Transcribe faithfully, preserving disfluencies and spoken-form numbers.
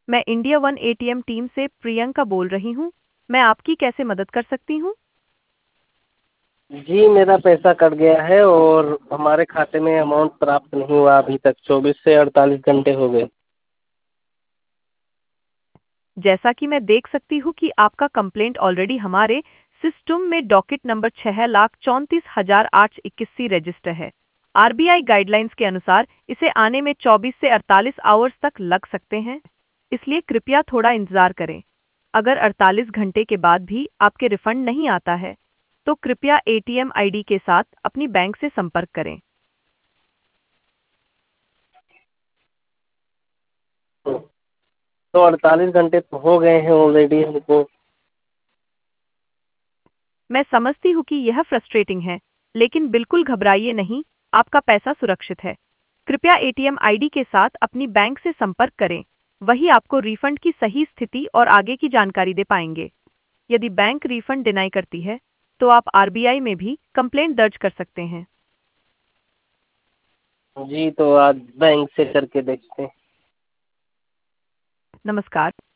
मैं India one ATM team से प्रियंका बोल रही हूँ। मैं आपकी कैसे मदद कर सकती हूँ? जी मेरा पैसा कट गया है और हमारे खाते में अमाउंट प्राप्त नहीं हुआ अभी तक चौबीस से अड़तालीस घंटे हो गए। जैसा कि मैं देख सकती हूँ कि आपका कंप्लेंट ऑलरेडी हमारे सिस्टम में डॉकेट नंबर छह लाख चौंतीस हजार आठ सौ इक्कीस रजिस्टर है। आरबीआई गाइडलाइंस के अनुसार इसे आने में चौबीस से अड़तालीस आवर्स तक लग सकते हैं, इसलिए कृपया थोड़ा इंतजार करें। अगर अड़तालीस घंटे के बाद भी आपके रिफंड नहीं आता है, तो कृपया एटीएम आईडी के साथ अपनी बैंक से संपर्क करें। तो, तो अड़तालीस घंटे तो हो गए हैं ऑलरेडी हमको। मैं समझती हूँ कि यह फ्रस्ट्रेटिंग है, लेकिन बिल्कुल घबराइए नहीं, आपका पैसा सुरक्षित है। कृपया एटीएम आईडी के साथ अपनी बैंक से संपर्क करें, वही आपको रिफंड की सही स्थिति और आगे की जानकारी दे पाएंगे। यदि बैंक रिफंड डिनाई करती है, तो आप आरबीआई में भी कंप्लेंट दर्ज कर सकते हैं। जी तो आज बैंक से करके देखते हैं। नमस्कार।